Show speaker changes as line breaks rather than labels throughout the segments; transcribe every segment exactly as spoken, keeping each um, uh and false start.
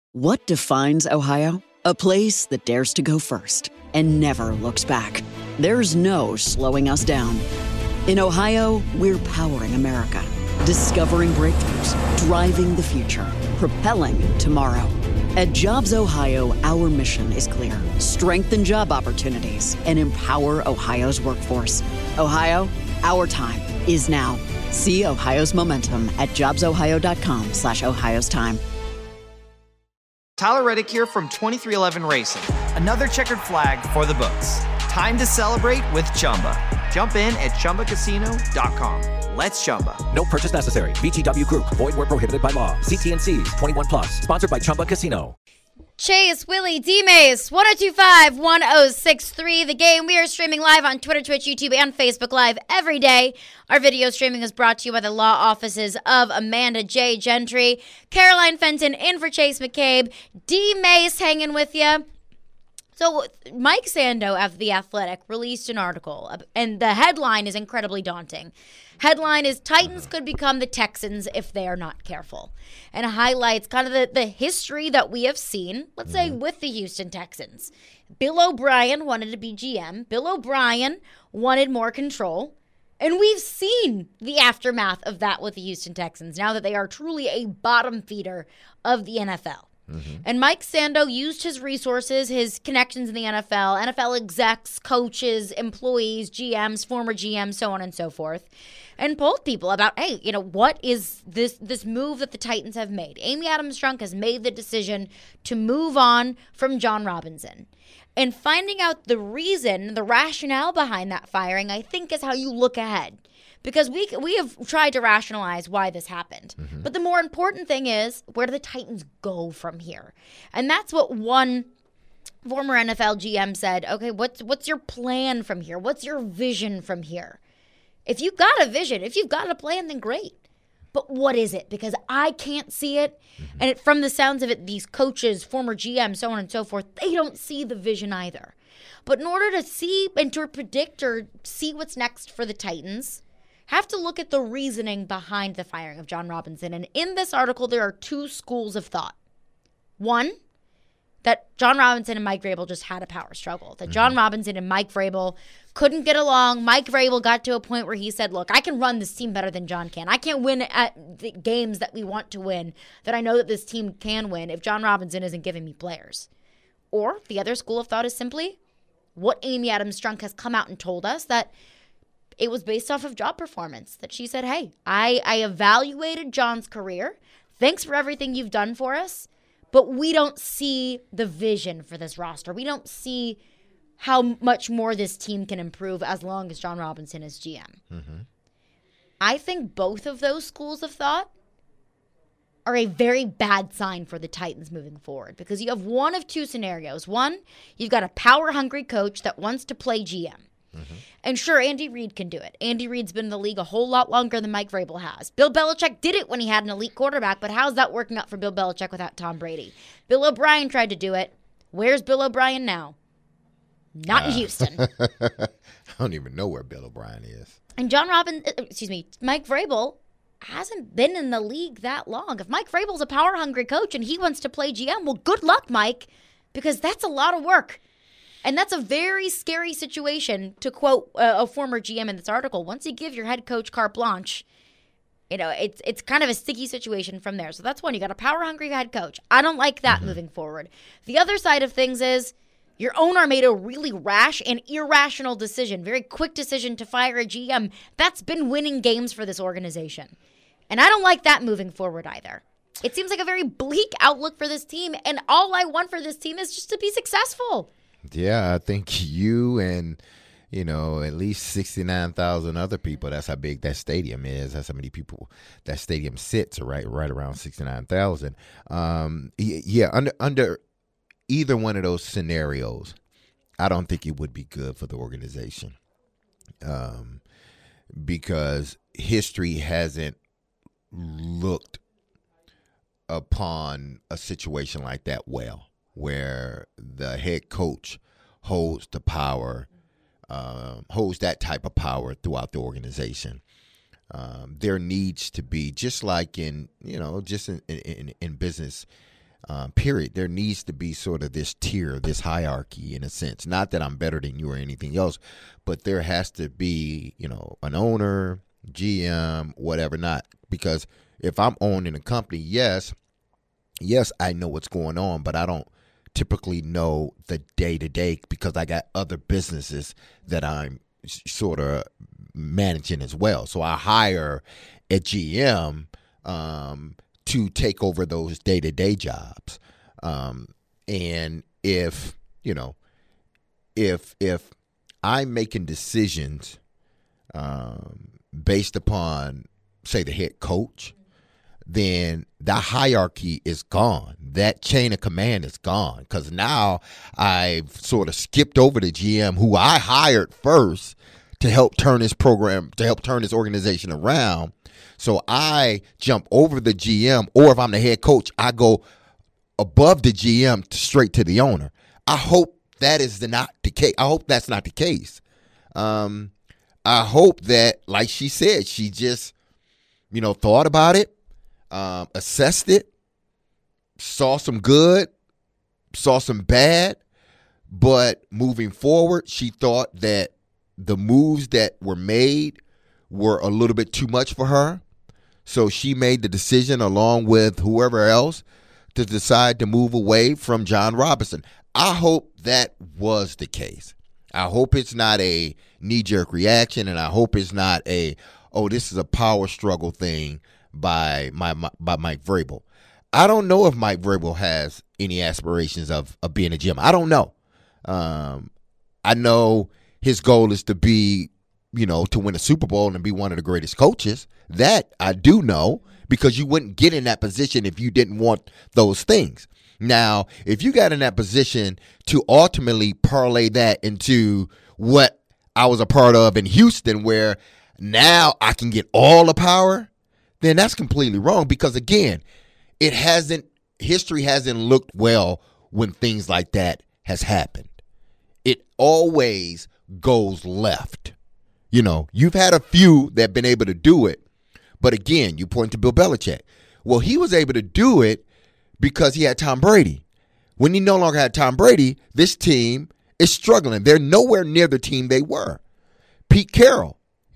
What defines Ohio? A place that dares to go first and never looks back. There's no slowing us down. In Ohio, we're powering America, discovering breakthroughs, driving the future, propelling tomorrow. At Jobs Ohio, our mission is clear: strengthen job opportunities and empower Ohio's workforce. Ohio, our time is now. See Ohio's momentum at jobsohio.com slash Ohio's time.
Tyler Reddick here from twenty-three eleven Racing. Another checkered flag for the books. Time to celebrate with Chumba. Jump in at chumba casino dot com. Let's Chumba.
No purchase necessary. V G W Group. Void where prohibited by law. See T and C's. twenty-one plus. Sponsored by Chumba Casino.
Chase, Willie, D-Mace, one oh two five, one oh six three, The Game. We are streaming live on Twitter, Twitch, YouTube, and Facebook Live every day. Our video streaming is brought to you by the law offices of Amanda J. Gentry. Caroline Fenton in for Chase McCabe. D-Mace hanging with you. So Mike Sando of The Athletic released an article, and the headline is incredibly daunting. Headline is, Titans could become the Texans if they are not careful. And it highlights kind of the, the history that we have seen, let's say, with the Houston Texans. Bill O'Brien wanted to be G M. Bill O'Brien wanted more control. And we've seen the aftermath of that with the Houston Texans, now that they are truly a bottom feeder of the N F L. Mm-hmm. And Mike Sando used his resources, his connections in the N F L, N F L execs, coaches, employees, G Ms, former G Ms, so on and so forth, and polled people about, hey, you know, what is this this move that the Titans have made? Amy Adams-Strunk has made the decision to move on from Jon Robinson. And finding out the reason, the rationale behind that firing, I think is how you look ahead. Because we we have tried to rationalize why this happened. Mm-hmm. But the more important thing is, where do the Titans go from here? And that's what one former N F L G M said. Okay, what's what's your plan from here? What's your vision from here? If you've got a vision, if you've got a plan, then great. But what is it? Because I can't see it. Mm-hmm. And it, from the sounds of it, these coaches, former G Ms, so on and so forth, they don't see the vision either. But in order to see and to predict or see what's next for the Titans, have to look at the reasoning behind the firing of Jon Robinson. And in this article, there are two schools of thought. One, that Jon Robinson and Mike Vrabel just had a power struggle. That Jon Robinson and Mike Vrabel couldn't get along. Mike Vrabel got to a point where he said, look, I can run this team better than Jon can. I can't win at the games that we want to win, that I know that this team can win if Jon Robinson isn't giving me players. Or the other school of thought is simply what Amy Adams-Strunk has come out and told us, that it was based off of job performance, that she said, hey, I, I evaluated Jon's career. Thanks for everything you've done for us, but we don't see the vision for this roster. We don't see how much more this team can improve as long as Jon Robinson is G M. Mm-hmm. I think both of those schools of thought are a very bad sign for the Titans moving forward, because you have one of two scenarios. One, you've got a power-hungry coach that wants to play G M. Mm-hmm. And sure, Andy Reid can do it. Andy Reid's been in the league a whole lot longer than Mike Vrabel has. Bill Belichick did it when he had an elite quarterback, but how's that working out for Bill Belichick without Tom Brady? Bill O'Brien tried to do it. Where's Bill O'Brien now? Not uh, in Houston.
I don't even know where Bill O'Brien is.
And Jon Robin, excuse me, Mike Vrabel hasn't been in the league that long. If Mike Vrabel's a power-hungry coach and he wants to play G M, well, good luck, Mike, because that's a lot of work. And that's a very scary situation, to quote uh, a former G M in this article. Once you give your head coach carte blanche, you know, it's it's kind of a sticky situation from there. So that's one. You got a power-hungry head coach. I don't like that mm-hmm. moving forward. The other side of things is your owner made a really rash and irrational decision, very quick decision to fire a G M. That's been winning games for this organization. And I don't like that moving forward either. It seems like a very bleak outlook for this team, and all I want for this team is just to be successful.
Yeah, I think you and, you know, at least sixty-nine thousand other people, that's how big that stadium is. That's how many people that stadium sits, right right around sixty-nine thousand. Um, yeah, under under either one of those scenarios, I don't think it would be good for the organization, um, because history hasn't looked upon a situation like that well, where the head coach holds the power, uh, holds that type of power throughout the organization. Um, there needs to be, just like in, you know, just in, in, in business, Um, period. There needs to be sort of this tier, this hierarchy in a sense. Not that I'm better than you or anything else, but there has to be, you know, an owner, G M, whatever, not. Because if I'm owning a company, yes, yes, I know what's going on, but I don't typically know the day-to-day because I got other businesses that I'm sort of managing as well. So I hire a G M um to take over those day-to-day jobs. Um, and if, you know, if if I'm making decisions um, based upon, say, the head coach, then the hierarchy is gone. That chain of command is gone because now I've sort of skipped over the G M who I hired first to help turn this program, to help turn this organization around. So I jump over the G M, or if I'm the head coach, I go above the G M to straight to the owner. I hope that is the not the case. I hope that's not the case. Um, I hope that, like she said, she just, you know, thought about it, um, assessed it, saw some good, saw some bad, but moving forward, she thought that the moves that were made were a little bit too much for her. So she made the decision along with whoever else to decide to move away from John Robinson. I hope that was the case. I hope it's not a knee-jerk reaction, and I hope it's not a, oh, this is a power struggle thing by my, my by Mike Vrabel. I don't know if Mike Vrabel has any aspirations of, of being a G M. I don't know. Um, I know his goal is to be, you know, to win a Super Bowl and be one of the greatest coaches. That I do know, because you wouldn't get in that position if you didn't want those things. Now, if you got in that position to ultimately parlay that into what I was a part of in Houston, where now I can get all the power, then that's completely wrong. Because again, it hasn't, history hasn't looked well when things like that has happened. It always goes left. You know, you've had a few that have been able to do it. But again, you point to Bill Belichick. Well, he was able to do it because he had Tom Brady. When he no longer had Tom Brady, this team is struggling. They're nowhere near the team they were. Pete Carroll,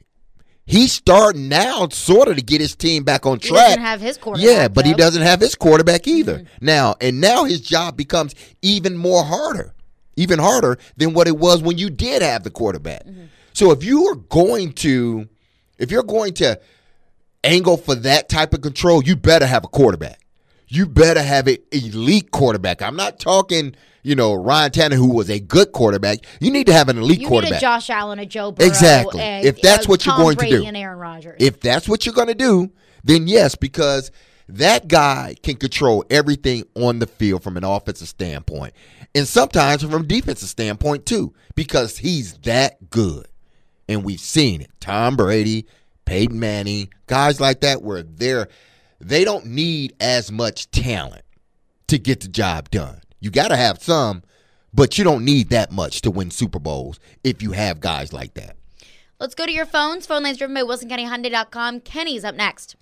he's starting now sort of to get his team back on track. He
doesn't have his quarterback.
Yeah, but
though.
he doesn't have his quarterback either. Mm-hmm. Now, and now his job becomes even more harder, even harder than what it was when you did have the quarterback. Mm-hmm. So if you are going to, if you're going to angle for that type of control, you better have a quarterback. You better have an elite quarterback. I'm not talking, you know, Ryan Tannehill, who was a good quarterback. You need to have an elite
you
quarterback.
You need a Josh Allen, a Joe Burrow.
Exactly.
A,
if that's
a
what
Tom
you're going
Brady
to do.
And Aaron Rodgers.
If that's what you're going to do, then yes, because that guy can control everything on the field from an offensive standpoint. And sometimes from a defensive standpoint too, because he's that good. And we've seen it. Tom Brady, Peyton Manning, guys like that, where they're they don't need as much talent to get the job done. You got to have some, but you don't need that much to win Super Bowls if you have guys like that.
Let's go to your phones. Phone lines driven by Wilson County Hyundai dot com. Kenny's up next.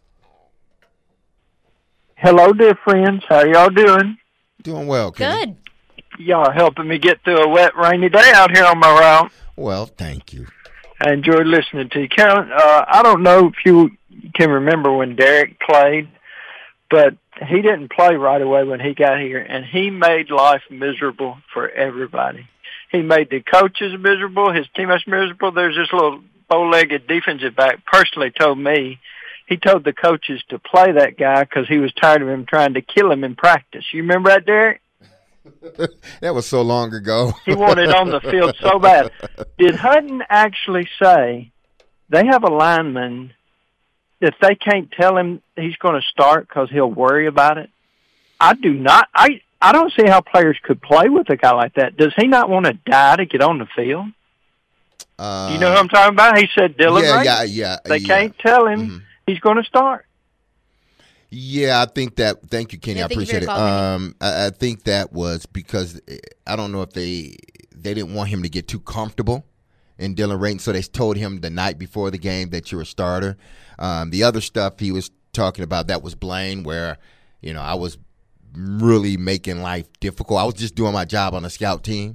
Hello, dear friends. How y'all doing?
Doing well, Kenny.
Good.
Y'all are helping me get through a wet, rainy day out here on my route.
Well, thank you.
I enjoyed listening to you. Carolyn, uh, I don't know if you can remember when Derek played, but he didn't play right away when he got here, and he made life miserable for everybody. He made the coaches miserable, his teammates miserable. There's this little bow-legged defensive back personally told me, he told the coaches to play that guy because he was tired of him trying to kill him in practice. You remember that, Derek?
That was so long ago.
He wanted on the field so bad. Did Hutton actually say they have a lineman that they can't tell him he's going to start because he'll worry about it? I do not. I, I don't see how players could play with a guy like that. Does he not want to die to get on the field?
Uh,
you know who I'm talking about? He said Dylan
yeah,
Ray.
yeah, yeah.
They
yeah.
can't tell him
mm-hmm.
he's going to start.
Yeah, I think that. Thank you, Kenny.
Yeah,
I appreciate it.
call,
um, I, I think that was because I don't know if they they didn't want him to get too comfortable in Dylan Rayton, so they told him the night before the game that you're a starter. Um, the other stuff he was talking about, that was Blaine, where you know I was really making life difficult. I was just doing my job on a scout team,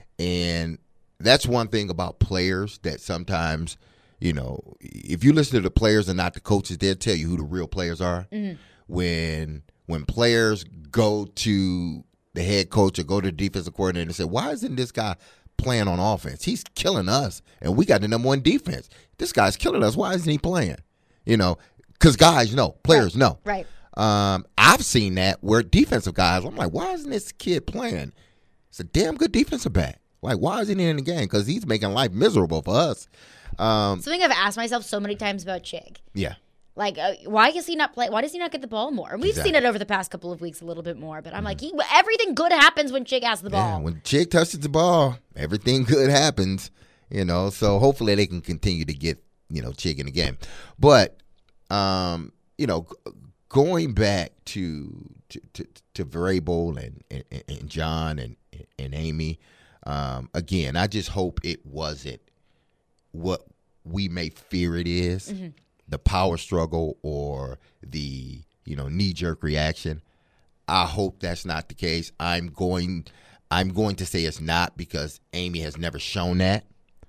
and that's one thing about players that sometimes, you know, if you listen to the players and not the coaches, they'll tell you who the real players are. Mm-hmm. When when players go to the head coach or go to the defensive coordinator and say, why isn't this guy playing on offense? He's killing us, and we got the number one defense. This guy's killing us. Why isn't he playing? You know, because guys know, players
right.
know.
Right.
Um, I've seen that where defensive guys, I'm like, why isn't this kid playing? It's a damn good defensive back. Like, why isn't he in the game? Because he's making life miserable for us. Um,
Something I've asked myself so many times about Chig.
Yeah.
Like, uh, why does he not play? Why does he not get the ball more? And we've
Exactly.
seen it over the past couple of weeks a little bit more. But I'm mm-hmm. like, he, everything good happens when Chig has the ball.
Yeah, when Chig touches the ball, everything good happens. You know, so hopefully they can continue to get, you know, Chig in the game. But, um, you know, going back to to to, to Vrabel and, and, and John and and Amy, um, again, I just hope it wasn't what we may fear it is. Mm-hmm. The power struggle or the, you know, knee-jerk reaction. I hope that's not the case. I'm going I'm going to say it's not because Amy has never shown that.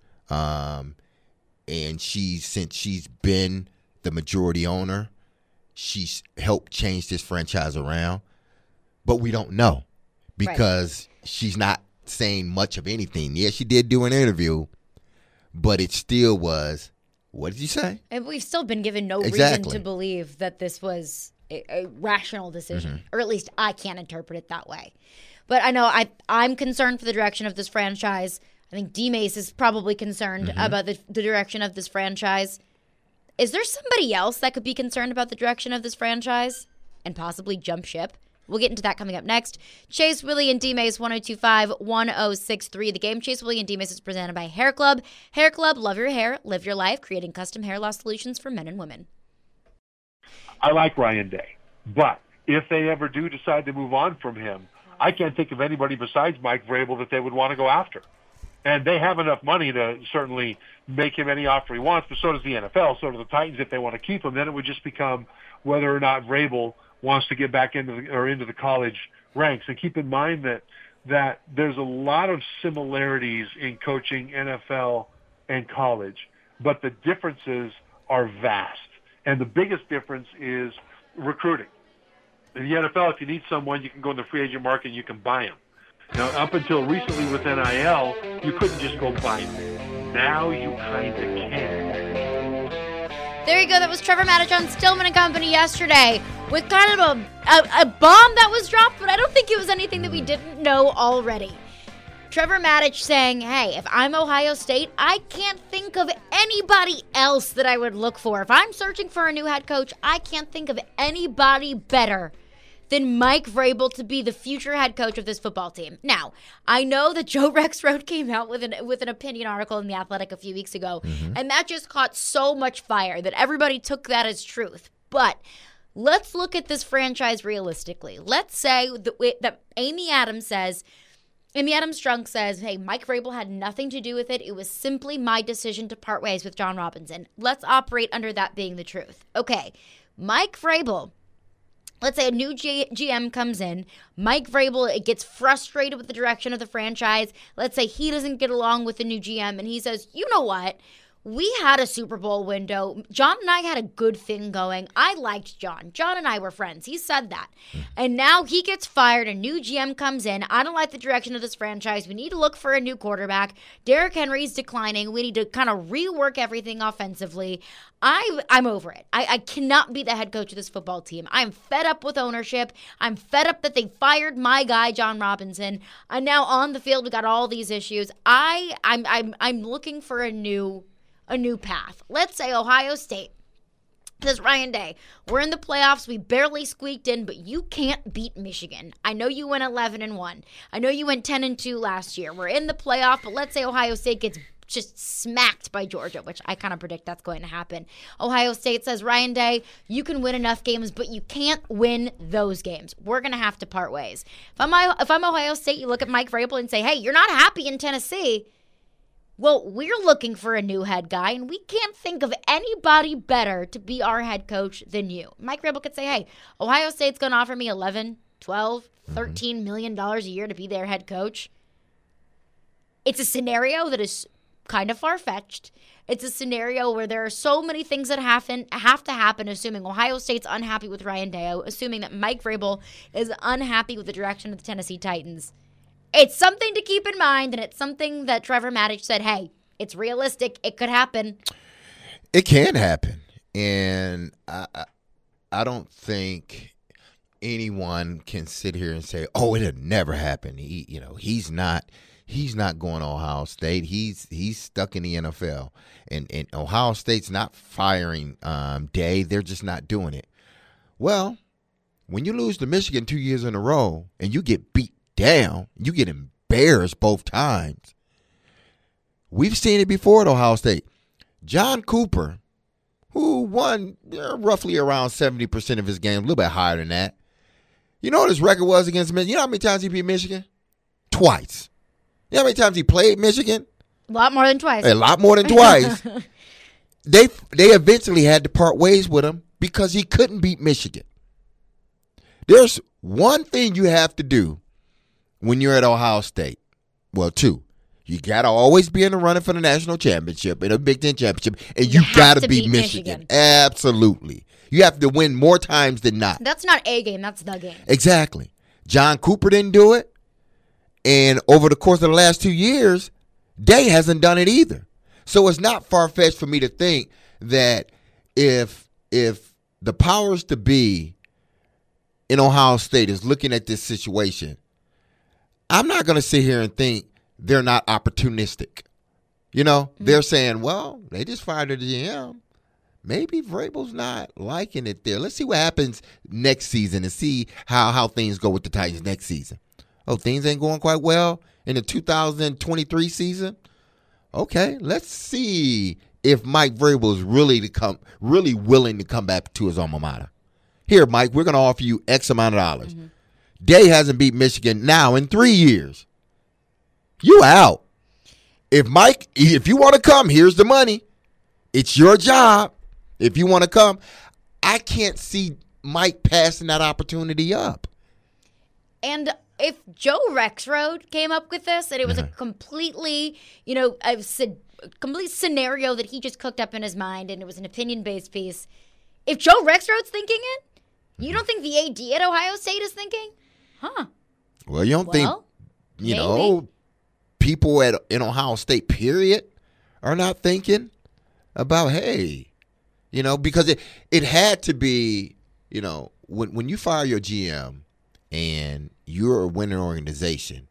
Um, and she's since she's been the majority owner, she's helped change this franchise around. But we don't know because right. she's not saying much of anything. Yeah, she did do an interview, but it still was, what did you say?
And we've still been given no
exactly.
reason to believe that this was a, a rational decision, mm-hmm. or at least I can't interpret it that way. But I know I, I'm concerned for the direction of this franchise. I think D-Mace is probably concerned mm-hmm. about the, the direction of this franchise. Is there somebody else that could be concerned about the direction of this franchise and possibly jump ship? We'll get into that coming up next. Chase, Willie, and D-Mace, one oh two five, one oh six three. The game, Chase, Willie, and D-Mace is presented by Hair Club. Hair Club, love your hair, live your life, creating custom hair loss solutions for men and women.
I like Ryan Day, but if they ever do decide to move on from him, I can't think of anybody besides Mike Vrabel that they would want to go after. And they have enough money to certainly make him any offer he wants, but so does the N F L, so do the Titans if they want to keep him. Then it would just become whether or not Vrabel wants to get back into the, or into the college ranks. And keep in mind that that there's a lot of similarities in coaching N F L and college, but the differences are vast. And the biggest difference is recruiting. In the N F L, if you need someone, you can go in the free agent market and you can buy them. Now, up until recently with N I L, you couldn't just go buy them. Now you kind of can.
There you go. That was Trevor Mattich on Stillman and Company yesterday with kind of a, a, a bomb that was dropped, but I don't think it was anything that we didn't know already. Trevor Mattich saying, hey, if I'm Ohio State, I can't think of anybody else that I would look for. If I'm searching for a new head coach, I can't think of anybody better than Mike Vrabel to be the future head coach of this football team. Now, I know that Joe Rexrode came out with an with an opinion article in The Athletic a few weeks ago, mm-hmm. and that just caught so much fire that everybody took that as truth. But let's look at this franchise realistically. Let's say that, that Amy Adams says, Amy Adams Strunk says, hey, Mike Vrabel had nothing to do with it. It was simply my decision to part ways with John Robinson. Let's operate under that being the truth. Okay, Mike Vrabel, let's say a new G- GM comes in. Mike Vrabel it gets frustrated with the direction of the franchise. Let's say he doesn't get along with the new G M, and he says, you know what? We had a Super Bowl window. John and I had a good thing going. I liked John. John and I were friends. He said that. And now he gets fired. A new G M comes in. I don't like the direction of this franchise. We need to look for a new quarterback. Derrick Henry's declining. We need to kind of rework everything offensively. I, I'm over it. I, I cannot be the head coach of this football team. I'm fed up with ownership. I'm fed up that they fired my guy, John Robinson. And now on the field, we got all these issues. I, I'm, I'm, I'm looking for a new... a new path. Let's say Ohio State says, Ryan Day, we're in the playoffs. We barely squeaked in, but you can't beat Michigan. I know you went eleven and one. I know you went ten and two last year. We're in the playoff, but let's say Ohio State gets just smacked by Georgia, which I kind of predict that's going to happen. Ohio State says, Ryan Day, you can win enough games, but you can't win those games. We're going to have to part ways. If I'm, if I'm Ohio State, you look at Mike Vrabel and say, hey, you're not happy in Tennessee. Well, we're looking for a new head guy, and we can't think of anybody better to be our head coach than you. Mike Vrabel could say, hey, Ohio State's going to offer me eleven twelve, thirteen million dollars a year to be their head coach. It's a scenario that is kind of far-fetched. It's a scenario where there are so many things that happen, have to happen, assuming Ohio State's unhappy with Ryan Day, assuming that Mike Vrabel is unhappy with the direction of the Tennessee Titans. It's something to keep in mind, and it's something that Trevor Maddich said, hey, it's realistic. It could happen.
It can happen. And I, I, I don't think anyone can sit here and say, oh, it'll never happen. He, you know, he's not he's not going to Ohio State. He's he's stuck in the N F L. And, and Ohio State's not firing um, Day. They're just not doing it. Well, when you lose to Michigan two years in a row and you get beat down, you get embarrassed both times. We've seen it before at Ohio State. John Cooper, who won uh, roughly around seventy percent of his games, a little bit higher than that. You know what his record was against Michigan? You know how many times he beat Michigan? Twice. You know how many times he played Michigan?
A lot more than twice.
A lot more than twice. they they eventually had to part ways with him because he couldn't beat Michigan. There's one thing you have to do when you're at Ohio State. Well, two. You got to always be in the running for the national championship and a Big Ten championship, and you, you got to beat Michigan. Michigan. Absolutely. You have to win more times than not.
That's not a game. That's the game.
Exactly. John Cooper didn't do it, and over the course of the last two years, Day hasn't done it either. So it's not far-fetched for me to think that if if the powers to be in Ohio State is looking at this situation, I'm not going to sit here and think they're not opportunistic. You know, mm-hmm. They're saying, well, they just fired the G M. Maybe Vrabel's not liking it there. Let's see what happens next season and see how, how things go with the Titans next season. Oh, things ain't going quite well in the two thousand twenty-three season? Okay, let's see if Mike Vrabel is really to come, really willing to come back to his alma mater. Here, Mike, we're going to offer you X amount of dollars. Mm-hmm. Day hasn't beat Michigan now in three years. You out. If Mike, if you want to come, here's the money. It's your job. If you want to come, I can't see Mike passing that opportunity up.
And if Joe Rexrode came up with this, and it was
mm-hmm.
a completely, you know, a complete scenario that he just cooked up in his mind, and it was an opinion-based piece. If Joe Rexrode's thinking it, you don't think the A D at Ohio State is thinking? Huh.
Well, you don't
well,
think, you
maybe.
know, people at in Ohio State, period, are not thinking about, hey, you know, because it, it had to be, you know, when when you fire your G M and you're a winning organization,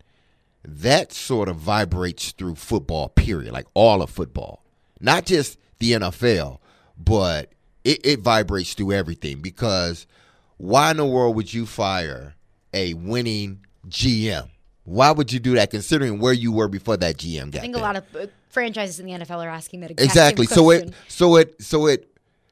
that sort of vibrates through football, period, like all of football. Not just the N F L, but it, it vibrates through everything, because why in the world would you fire a winning G M? Why would you do that, considering where you were before that G M got
I think
there?
a lot of uh, franchises in the N F L are asking that exact
exactly.
same
So
question.
it, so it, so it,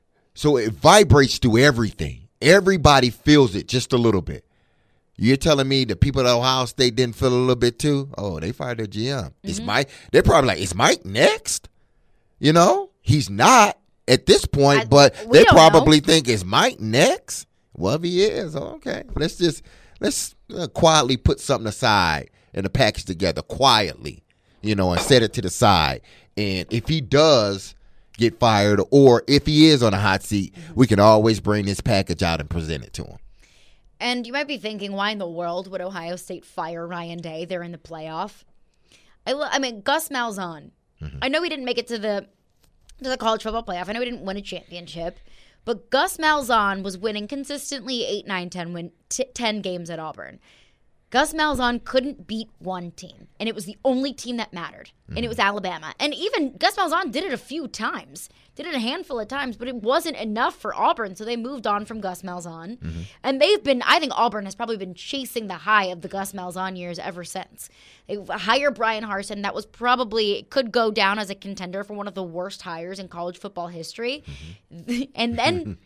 so it vibrates through everything. Everybody feels it just a little bit. You're telling me the people at Ohio State didn't feel a little bit too? Oh, they fired their G M. Mm-hmm. Is Mike? They're probably like, is Mike next? You know, he's not at this point, I, but they probably know. think, is Mike next? Well, if he is, okay. Let's just let's uh, quietly put something aside and a package together quietly, you know, and set it to the side. And if he does get fired, or if he is on a hot seat, mm-hmm. we can always bring this package out and present it to him.
And you might be thinking, why in the world would Ohio State fire Ryan Day? They're in the playoff. I, I mean, Gus Malzahn. Mm-hmm. I know he didn't make it to the to the college football playoff. I know he didn't win a championship. But Gus Malzahn was winning consistently eight, nine, ten, win, t- ten games at Auburn. Gus Malzahn couldn't beat one team, and it was the only team that mattered, mm-hmm. and it was Alabama. And even Gus Malzahn did it a few times, did it a handful of times, but it wasn't enough for Auburn, so they moved on from Gus Malzahn. Mm-hmm. And they've been, I think Auburn has probably been chasing the high of the Gus Malzahn years ever since. They hire Brian Harsin. That was probably, could go down as a contender for one of the worst hires in college football history. Mm-hmm. and then...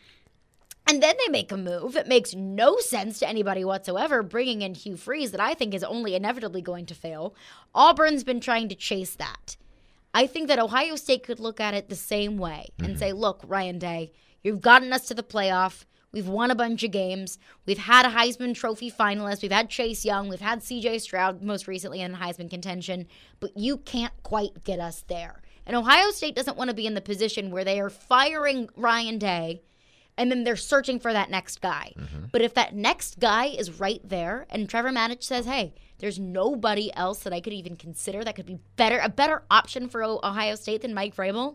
And then they make a move that makes no sense to anybody whatsoever, bringing in Hugh Freeze that I think is only inevitably going to fail. Auburn's been trying to chase that. I think that Ohio State could look at it the same way and mm-hmm. say, look, Ryan Day, you've gotten us to the playoff. We've won a bunch of games. We've had a Heisman Trophy finalist. We've had Chase Young. We've had C J Stroud most recently in Heisman contention. But you can't quite get us there. And Ohio State doesn't want to be in the position where they are firing Ryan Day and then they're searching for that next guy. Mm-hmm. But if that next guy is right there and Trevor Matich says, hey, there's nobody else that I could even consider that could be better, a better option for Ohio State than Mike Vrabel,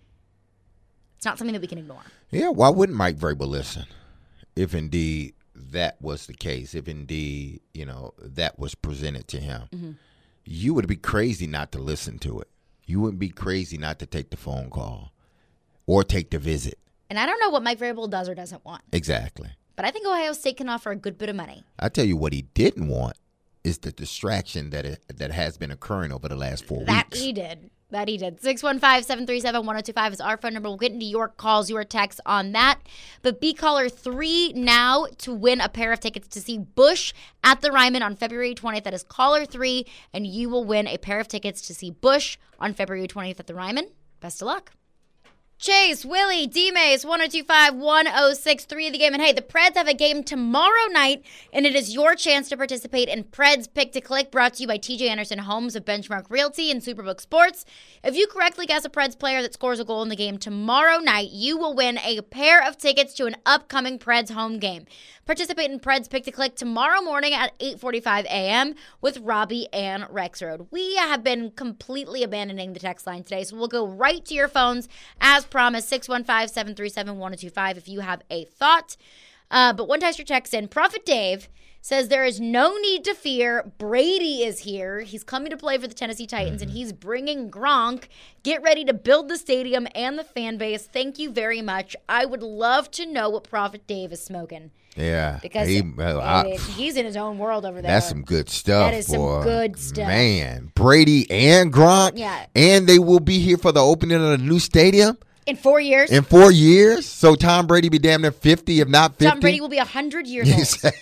it's not something that we can ignore.
Yeah, why wouldn't Mike Vrabel listen? If indeed that was the case, if indeed, you know, that was presented to him, mm-hmm. you would be crazy not to listen to it. You wouldn't be crazy not to take the phone call or take the visit.
And I don't know what Mike Vrabel does or doesn't want.
Exactly.
But I think Ohio State can offer a good bit of money.
I tell you what he didn't want is the distraction that it, that has been occurring over the last four
that
weeks.
That he did. That he did. six one five, seven three seven, one oh two five is our phone number. We'll get into your calls, your texts on that. But be caller three now to win a pair of tickets to see Bush at the Ryman on February twentieth. That is caller three, and you will win a pair of tickets to see Bush on February twentieth at the Ryman. Best of luck. Chase, Willie, D-Mays, one oh two five, one oh six three the game. And hey, the Preds have a game tomorrow night, and it is your chance to participate in Preds Pick to Click, brought to you by T J Anderson Homes of Benchmark Realty and Superbook Sports. If you correctly guess a Preds player that scores a goal in the game tomorrow night, you will win a pair of tickets to an upcoming Preds home game. Participate in Preds Pick to Click tomorrow morning at eight forty-five a.m. with Robbie and Rexroad. We have been completely abandoning the text line today, so we'll go right to your phones as promised, six one five, seven three seven, one oh two five if you have a thought. Uh, but one texter text in, Prophet Dave says there is no need to fear. Brady is here. He's coming to play for the Tennessee Titans, and he's bringing Gronk. Get ready to build the stadium and the fan base. Thank you very much. I would love to know what Prophet Dave is smoking.
Yeah.
Because
he, uh, I,
he's in his own world over there.
That's some good stuff.
That is
boy.
some good stuff.
Man, Brady and Gronk.
Yeah.
And they will be here for the opening of the new stadium.
In four years.
In four years. So Tom Brady be damn near fifty, if not fifty.
Tom Brady will be one hundred years old.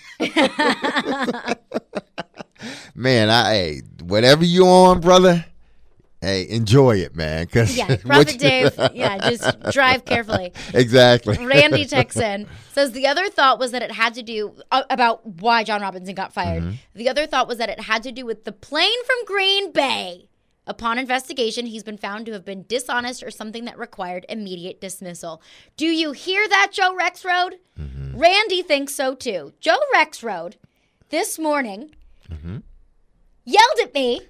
Man, I, hey, whatever you on, brother, hey, enjoy it, man. Cause
yeah, Prophet Dave, yeah, just drive carefully.
Exactly.
Randy Texan says the other thought was that it had to do uh, about why John Robinson got fired. Mm-hmm. The other thought was that it had to do with the plane from Green Bay. Upon investigation, he's been found to have been dishonest or something that required immediate dismissal. Do you hear that, Joe Rexroad? Mm-hmm. Randy thinks so, too. Joe Rexroad, this morning, mm-hmm. yelled at me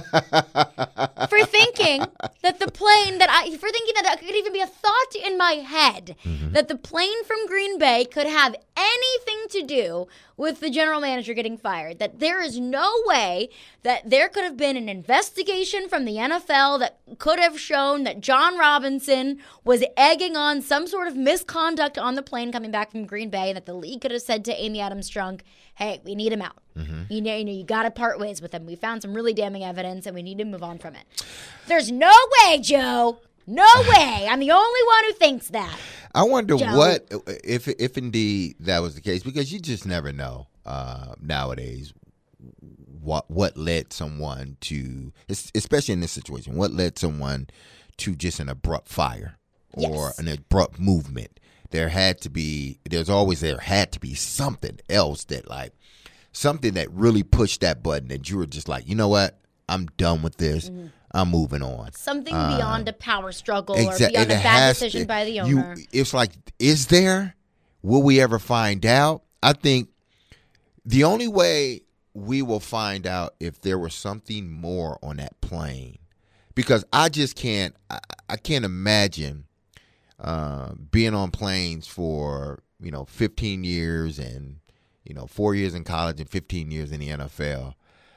for thinking that the plane that I, for thinking that it could even be a thought in my head mm-hmm. that the plane from Green Bay could have anything to do with the general manager getting fired. That there is no way that there could have been an investigation from the N F L that could have shown that John Robinson was egging on some sort of misconduct on the plane coming back from Green Bay, and that the league could have said to Amy Adams-Strunk, hey, we need him out. Mm-hmm. You know, you know, you got to part ways with him. We found some really damning evidence, and we need to move on from it. There's no way, Joe. No way. I'm the only one who thinks that.
I wonder
Joe.
what, if if indeed that was the case, because you just never know uh, nowadays what what led someone to, especially in this situation, what led someone to just an abrupt fire or yes. an abrupt movement. There had to be, there's always, there had to be something else that like, something that really pushed that button that you were just like, you know what, I'm done with this. Mm-hmm. I'm moving on.
Something
uh,
beyond a power struggle
exa-
or beyond a bad decision
to,
by the owner.
You, it's like, is there? Will we ever find out? I think the only way we will find out if there was something more on that plane, because I just can't, I, I can't imagine uh, being on planes for, you know, fifteen years and, you know, four years in college and fifteen years in the N F L.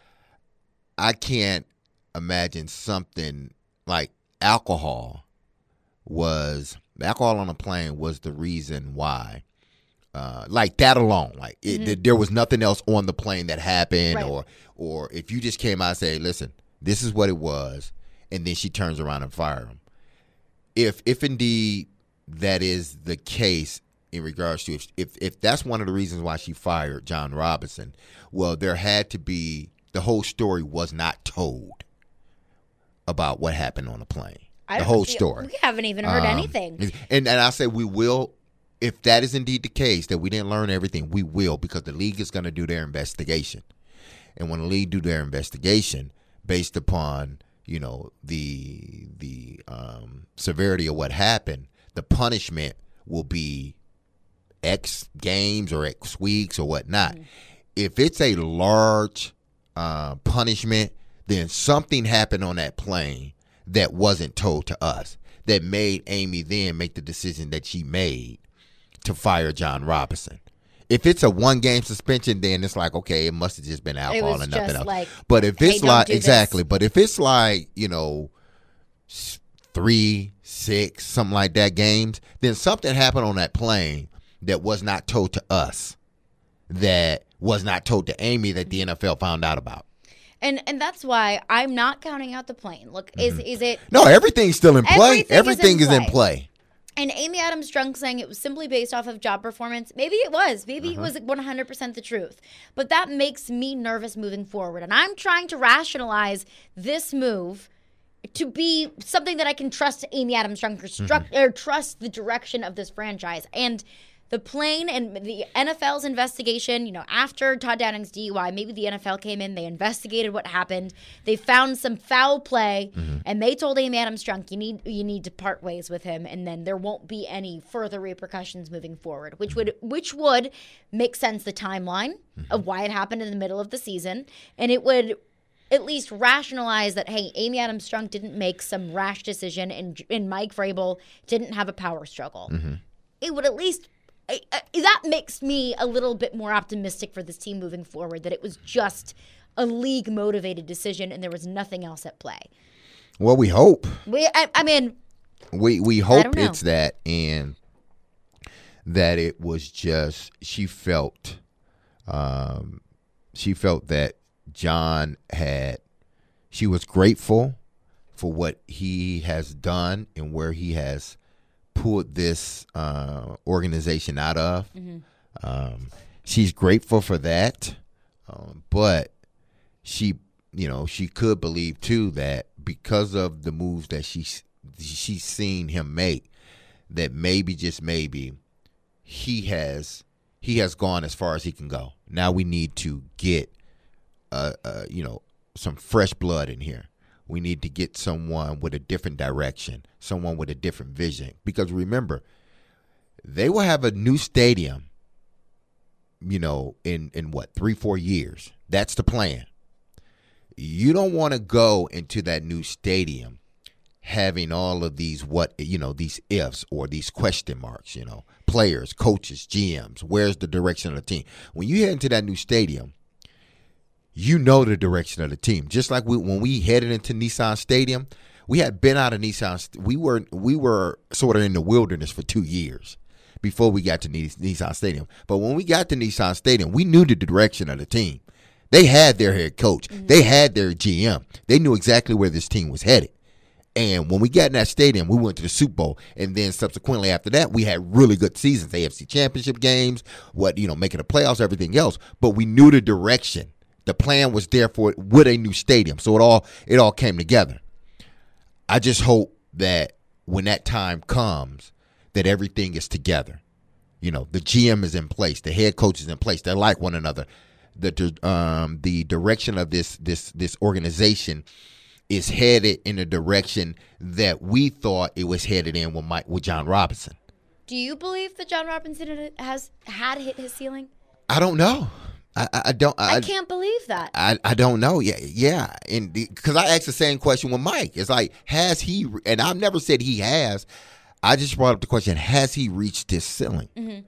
I can't imagine something like alcohol was alcohol on a plane was the reason why, uh, like that alone, like it, mm-hmm. there was nothing else on the plane that happened, right. or or if you just came out and say, listen, this is what it was, and then she turns around and fires him. If if indeed that is the case in regards to if if if that's one of the reasons why she fired John Robinson, well, there had to be, the whole story was not told about what happened on the plane.
I
the whole
see,
story.
We haven't even heard
um,
anything.
And and I say we will if that is indeed the case, that we didn't learn everything, we will, because the league is going to do their investigation. And when the league do their investigation based upon, you know, the the um, severity of what happened, the punishment will be X games or X weeks or whatnot. Mm-hmm. If it's a large uh, punishment, then something happened on that plane that wasn't told to us that made Amy then make the decision that she made to fire John Robinson. If it's a one-game suspension, then it's like, okay, it must have just been alcohol and nothing else.
Like,
but if it's
hey,
like, exactly, but if it's like, you know, three, six, something like that games, then something happened on that plane that was not told to us, that was not told to Amy, that the N F L found out about.
And and that's why I'm not counting out the plane. Look, is mm-hmm. is it?
No, everything's still in play. Everything, Everything is, in, is play. in play.
And Amy Adams Strunk saying it was simply based off of job performance. Maybe it was. Maybe uh-huh. it was one hundred percent the truth. But that makes me nervous moving forward. And I'm trying to rationalize this move to be something that I can trust Amy Adams Strunk or, stru- mm-hmm. or trust the direction of this franchise. And the plane and the N F L's investigation, you know, after Todd Downing's D U I, maybe the N F L came in, they investigated what happened, they found some foul play, mm-hmm. and they told Amy Adams Strunk, you need you need to part ways with him, and then there won't be any further repercussions moving forward, which would which would make sense, the timeline mm-hmm. of why it happened in the middle of the season, and it would at least rationalize that, hey, Amy Adams Strunk didn't make some rash decision, and, and Mike Vrabel didn't have a power struggle. Mm-hmm. It would at least... I, I, that makes me a little bit more optimistic for this team moving forward, that it was just a league-motivated decision and there was nothing else at play.
Well, we hope.
We, I, I mean,
we we hope it's that, and that it was just she felt, um, she felt that John had, she was grateful for what he has done and where he has pulled this uh, organization out of. Mm-hmm. Um, she's grateful for that, um, but she, you know, she could believe too that because of the moves that she she's seen him make, that maybe, just maybe, he has he has gone as far as he can go. Now we need to get, uh, uh, you know, some fresh blood in here. We need to get someone with a different direction, someone with a different vision. Because remember, they will have a new stadium, you know, in, in what, three, four years. That's the plan. You don't want to go into that new stadium having all of these what, you know, these ifs or these question marks, you know, players, coaches, G Ms. Where's the direction of the team? When you head into that new stadium, you know the direction of the team. Just like we, when we headed into Nissan Stadium, we had been out of Nissan. We were we were sort of in the wilderness for two years before we got to Nissan Stadium. But when we got to Nissan Stadium, we knew the direction of the team. They had their head coach. Mm-hmm. They had their G M. They knew exactly where this team was headed. And when we got in that stadium, we went to the Super Bowl. And then subsequently after that, we had really good seasons, A F C Championship games, what, you know, making the playoffs, everything else. But we knew the direction. The plan was there for it with a new stadium. So it all it all came together. I just hope that when that time comes, that everything is together. You know, the G M is in place, the head coach is in place. They're like one another. The um the direction of this this this organization is headed in a direction that we thought it was headed in with Mike with John Robinson.
Do you believe that John Robinson has had hit his ceiling?
I don't know. I, I don't. I,
I can't believe that.
I, I don't know. Yeah, yeah. And because I asked the same question with Mike. It's like, has he? And I've never said he has. I just brought up the question: has he reached his ceiling? Mm-hmm.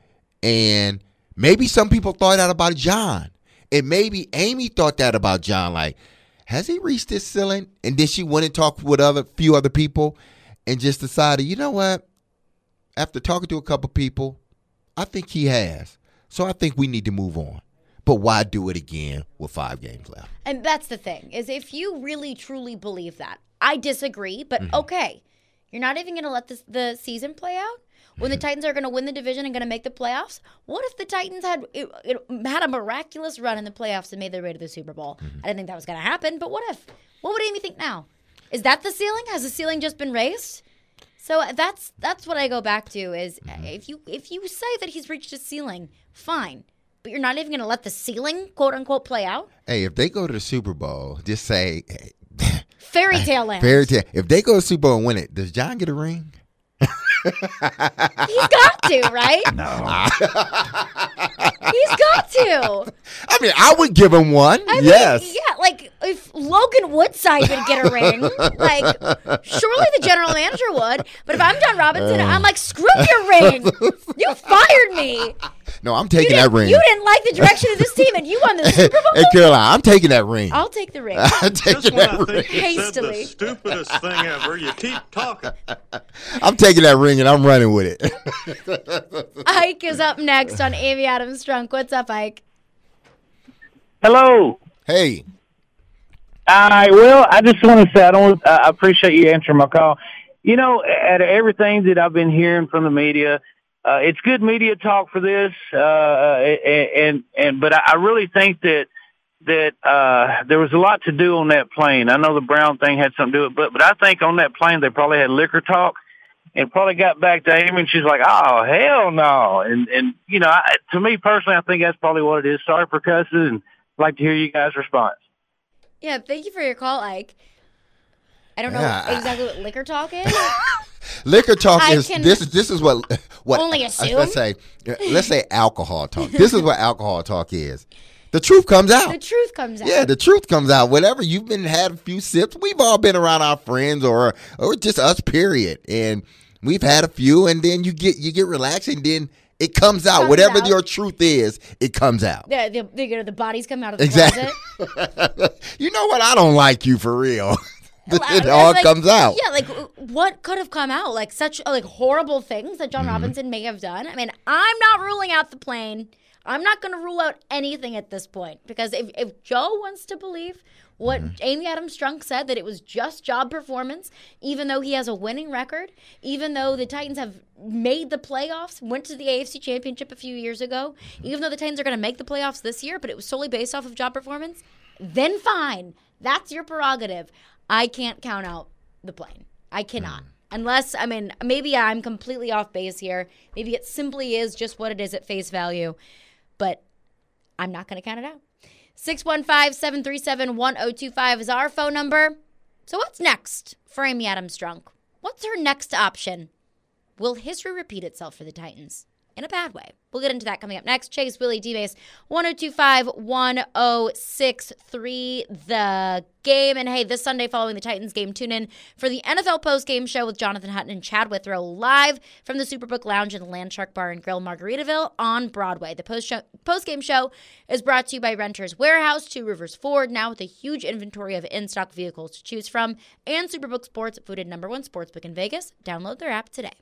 And maybe some people thought that about John, and maybe Amy thought that about John. Like, has he reached his ceiling? And then she went and talked with other few other people, and just decided, you know what? After talking to a couple people, I think he has. So I think we need to move on. But why do it again with five games left?
And that's the thing, is if you really, truly believe that, I disagree, but mm-hmm. okay. You're not even going to let this, the season play out? When mm-hmm. the Titans are going to win the division and going to make the playoffs? What if the Titans had it, it had a miraculous run in the playoffs and made their way to the Super Bowl? Mm-hmm. I didn't think that was going to happen, but what if? What would Amy think now? Is that the ceiling? Has the ceiling just been raised? So that's that's what I go back to is mm-hmm. if you if you say that he's reached his ceiling, fine. But you're not even going to let the ceiling, quote unquote, play out?
Hey, if they go to the Super Bowl, just say
fairy tale land.
Fairy tale. If they go to the Super Bowl and win it, does John get a ring?
He's got to, right?
No.
He's got to.
I mean, I would give him one.
I
yes.
Mean, yeah, like if Logan Woodside would get a ring, like surely the general manager would. But if I'm John Robinson, uh, I'm like, screw your ring. You fired me.
No, I'm taking
that
ring.
You didn't like the direction of this team, and you won the Super Bowl.
Hey, Caroline, I'm taking that ring.
I'll take the ring.
I'm taking
Just
that
when I
ring.
think you
Hastily.
said the stupidest thing ever, you keep talking.
I'm taking that ring and I'm running with it.
Ike is up next on Amy Adams Strunk. What's up, Ike?
Hello.
Hey.
All right. Well, I just want to say I don't. Uh, I appreciate you answering my call. You know, out of everything that I've been hearing from the media, uh, it's good media talk for this, uh, and and but I really think that that uh, there was a lot to do on that plane. I know the Brown thing had something to do with it, but but I think on that plane they probably had liquor talk, and probably got back to Amy, and she's like, "Oh hell no!" And and you know, I, to me personally, I think that's probably what it is. Sorry for cussing, and I'd like to hear you guys' response.
Yeah, thank you for your call, Ike. I don't know
yeah,
exactly what liquor talk is.
Liquor talk
I
is this. This is what what
only assume.
Let's say let's say alcohol talk. This is what alcohol talk is. The truth comes out.
The truth comes out.
Yeah, the truth comes out. Whatever you've been had a few sips. We've all been around our friends or or just us. Period. And we've had a few, and then you get you get relaxed, and then it comes out.
Comes
Whatever
out.
your truth is, it comes out.
Yeah, the, the, the bodies come out of the
exactly.
closet.
You know what? I don't like you for real.
Well,
it all
like,
comes out.
Yeah, like what could have come out? Like such like horrible things that John
Mm-hmm.
Robinson may have done. I mean, I'm not ruling out the plane. I'm not going to rule out anything at this point because if, if Joe wants to believe what
Mm-hmm.
Amy Adams Strunk said, that it was just job performance, even though he has a winning record, even though the Titans have made the playoffs, went to the A F C Championship a few years ago, even though the Titans are going to make the playoffs this year, but it was solely based off of job performance, then fine. That's your prerogative. I can't count out the plane. I cannot. Mm. Unless, I mean, maybe I'm completely off base here. Maybe it simply is just what it is at face value. But I'm not going to count it out. six one five, seven three seven, one oh two five is our phone number. So what's next for Amy Adams Strunk? What's her next option? Will history repeat itself for the Titans? In a bad way. We'll get into that coming up next. Chase, Willie, D-Base, one oh two five, one oh six three, the game. And hey, this Sunday following the Titans game, tune in for the N F L postgame show with Jonathan Hutton and Chad Withrow live from the Superbook Lounge in the Landshark Bar and Grill, Margaritaville on Broadway. The post show, postgame show is brought to you by Renters Warehouse, Two Rivers Ford, now with a huge inventory of in-stock vehicles to choose from, and Superbook Sports, voted number one sportsbook in Vegas. Download their app today.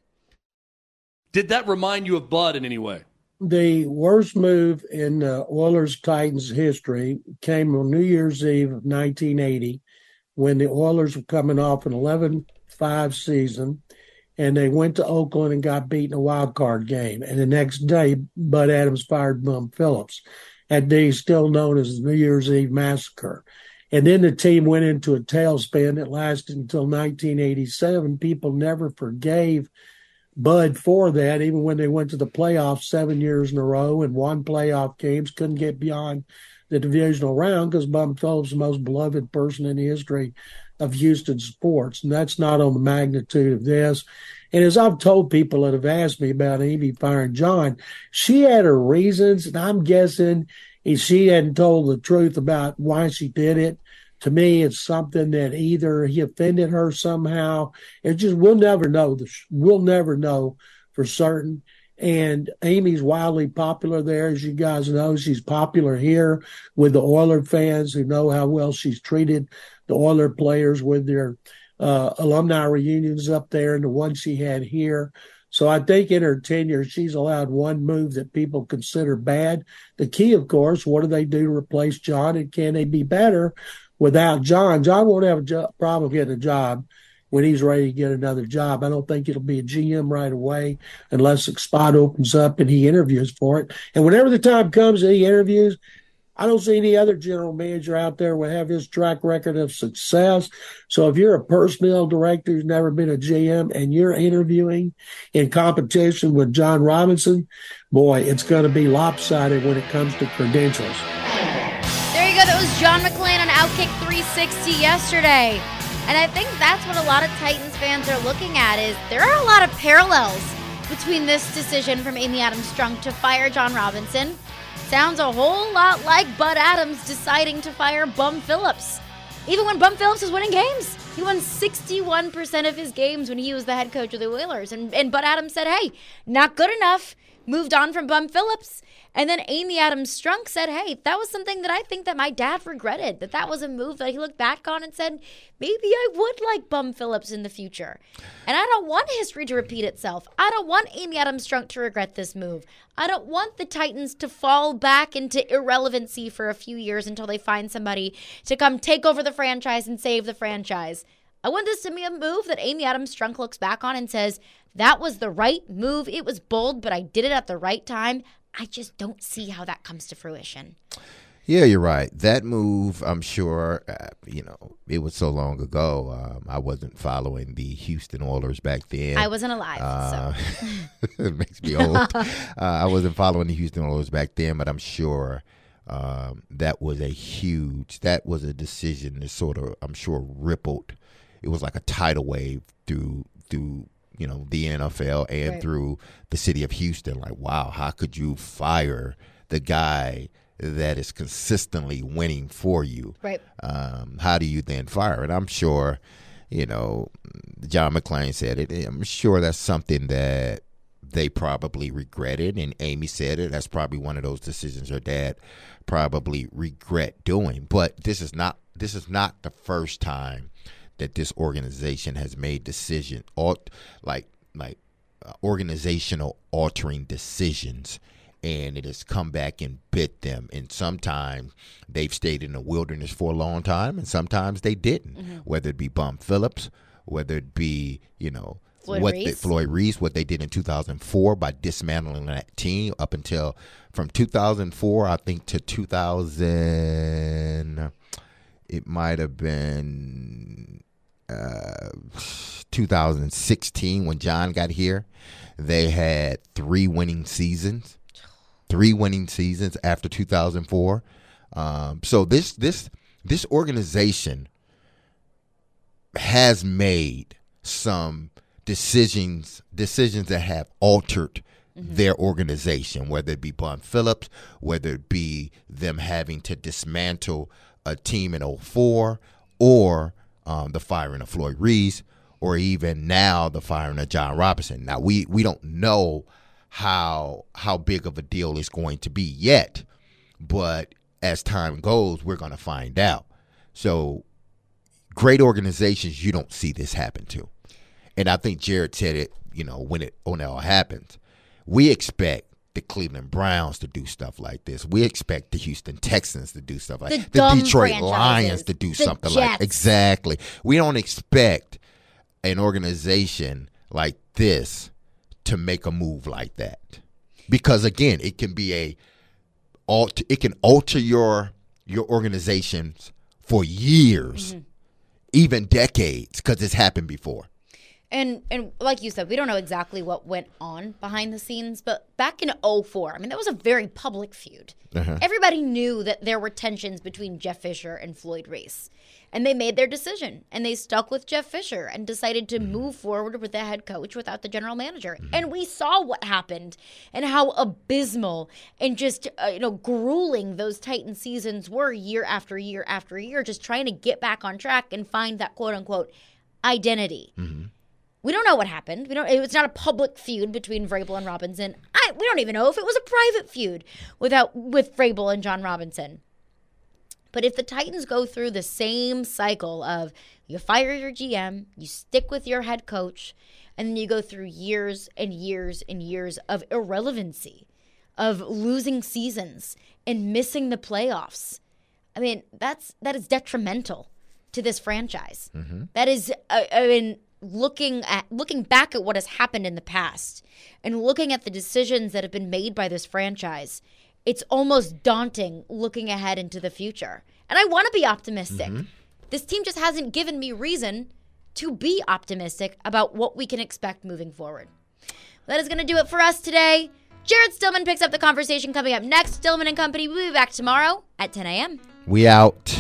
Did that remind you of Bud in any way?
The worst move in uh, Oilers-Titans history came on New Year's Eve of nineteen eighty when the Oilers were coming off an eleven five season, and they went to Oakland and got beat in a wild card game. And the next day, Bud Adams fired Bum Phillips. That day is still known as the New Year's Eve Massacre. And then the team went into a tailspin that lasted until nineteen eighty-seven. People never forgave Bud for that, even when they went to the playoffs seven years in a row and won playoff games, couldn't get beyond the divisional round because Bum Phillips is the most beloved person in the history of Houston sports. And that's not on the magnitude of this. And as I've told people that have asked me about Amy firing John, she had her reasons, and I'm guessing if she hadn't told the truth about why she did it, to me, it's something that either he offended her somehow. It just, we'll never know. We'll never know for certain. And Amy's wildly popular there. As you guys know, she's popular here with the Oiler fans who know how well she's treated the Oiler players with their uh, alumni reunions up there and the one she had here. So I think in her tenure, she's allowed one move that people consider bad. The key, of course, what do they do to replace John, and can they be better without John? John won't have a jo- problem getting a job when he's ready to get another job. I don't think it'll be a G M right away unless a spot opens up and he interviews for it. And whenever the time comes that he interviews, I don't see any other general manager out there will have his track record of success. So if you're a personnel director who's never been a G M and you're interviewing in competition with John Robinson, boy, it's going to be lopsided when it comes to credentials.
There you go. That was John McClain on Outkick three sixty yesterday. And I think that's what a lot of Titans fans are looking at is there are a lot of parallels between this decision from Amy Adams-Strunk to fire John Robinson. Sounds a whole lot like Bud Adams deciding to fire Bum Phillips. Even when Bum Phillips was winning games, he won sixty-one percent of his games when he was the head coach of the Oilers. And, and Bud Adams said, hey, not good enough. Moved on from Bum Phillips. And then Amy Adams-Strunk said, hey, that was something that I think that my dad regretted, that that was a move that he looked back on and said, maybe I would like Bum Phillips in the future. And I don't want history to repeat itself. I don't want Amy Adams-Strunk to regret this move. I don't want the Titans to fall back into irrelevancy for a few years until they find somebody to come take over the franchise and save the franchise. I want this to be a move that Amy Adams-Strunk looks back on and says, that was the right move. It was bold, but I did it at the right time. I just don't see how that comes to fruition.
Yeah, you're right. That move, I'm sure, uh, you know, it was so long ago. Um, I wasn't following the Houston Oilers back then.
I wasn't alive,
uh,
so.
It makes me old. uh, I wasn't following the Houston Oilers back then, but I'm sure um, that was a huge, that was a decision that sort of, I'm sure, rippled. It was like a tidal wave through, through, you know, the N F L and right. through the city of Houston. Like, wow, how could you fire the guy that is consistently winning for you?
Right.
Um, how do you then fire? And I'm sure, you know, John McClain said it. I'm sure that's something that they probably regretted. And Amy said it. That's probably one of those decisions her dad probably regret doing. But this is not, this is not the first time that this organization has made decision like like uh, organizational altering decisions, and it has come back and bit them. And sometimes they've stayed in the wilderness for a long time, and sometimes they didn't. Mm-hmm. Whether it be Bum Phillips, whether it be you know
Floyd
what
Reese.
They, Floyd Reese, what they did in two thousand four by dismantling that team up until from two thousand four, I think, to two thousand. It might have been. Uh, two thousand sixteen when John got here, they had three winning seasons, three winning seasons after two thousand four. Um, so this this this organization has made some decisions decisions that have altered mm-hmm. their organization, whether it be Bum Phillips, whether it be them having to dismantle a team in oh four, or Um, the firing of Floyd Reese, or even now the firing of John Robinson. Now, we, we don't know how how big of a deal it's going to be yet, but as time goes, we're going to find out. So great organizations, you don't see this happen to. And I think Jared said it, you know, when it, when it all happens. We expect the Cleveland Browns to do stuff like this. We expect the Houston Texans to do stuff like
the,
this. The Detroit
franchises.
Lions to do
the
something
Jets.
like exactly. We don't expect an organization like this to make a move like that, because again, it can be a alter, it can alter your your organizations for years, mm-hmm. even decades, because it's happened before.
And and like you said, we don't know exactly what went on behind the scenes, but back in oh four, I mean, that was a very public feud. Uh-huh. Everybody knew that there were tensions between Jeff Fisher and Floyd Reese. And they made their decision, and they stuck with Jeff Fisher and decided to move forward with the head coach without the general manager. Mm-hmm. And we saw what happened and how abysmal and just uh, you know grueling those Titan seasons were year after year after year, just trying to get back on track and find that quote-unquote identity. Mm-hmm. We don't know what happened. We don't. It's not a public feud between Vrabel and Robinson. I, we don't even know if it was a private feud without with Vrabel and John Robinson. But if the Titans go through the same cycle of you fire your G M, you stick with your head coach, and then you go through years and years and years of irrelevancy, of losing seasons and missing the playoffs, I mean, that's that is detrimental to this franchise. Mm-hmm. That is, I, I mean, looking at looking back at what has happened in the past and looking at the decisions that have been made by this franchise, it's almost daunting looking ahead into the future. And I want to be optimistic. Mm-hmm. This team just hasn't given me reason to be optimistic about what we can expect moving forward. That is going to do it for us today. Jared Stillman picks up the conversation coming up next. Stillman and Company will be back tomorrow at ten a.m.
We out.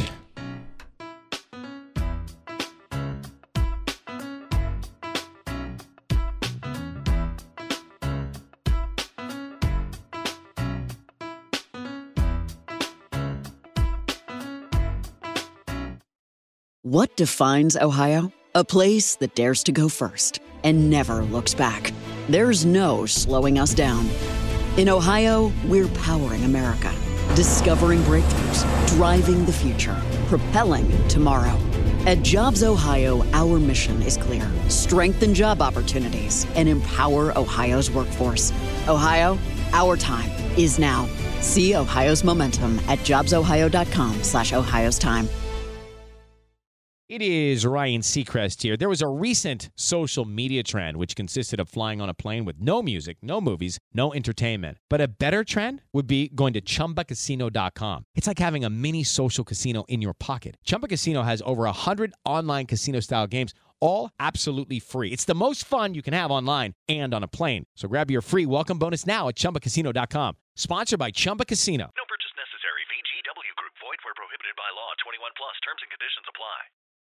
What defines Ohio? A place that dares to go first and never looks back. There's no slowing us down. In Ohio, we're powering America, discovering breakthroughs, driving the future, propelling tomorrow. At Jobs Ohio, our mission is clear: strengthen job opportunities and empower Ohio's workforce. Ohio, our time is now. See Ohio's momentum at jobsohio.com slash Ohio's time.
It is Ryan Seacrest here. There was a recent social media trend which consisted of flying on a plane with no music, no movies, no entertainment. But a better trend would be going to Chumba Casino dot com. It's like having a mini social casino in your pocket. Chumba Casino has over one hundred online casino-style games, all absolutely free. It's the most fun you can have online and on a plane. So grab your free welcome bonus now at Chumba Casino dot com. Sponsored by Chumba Casino.
No purchase necessary. V G W Group. Void where prohibited by law. twenty-one plus. Terms and conditions apply.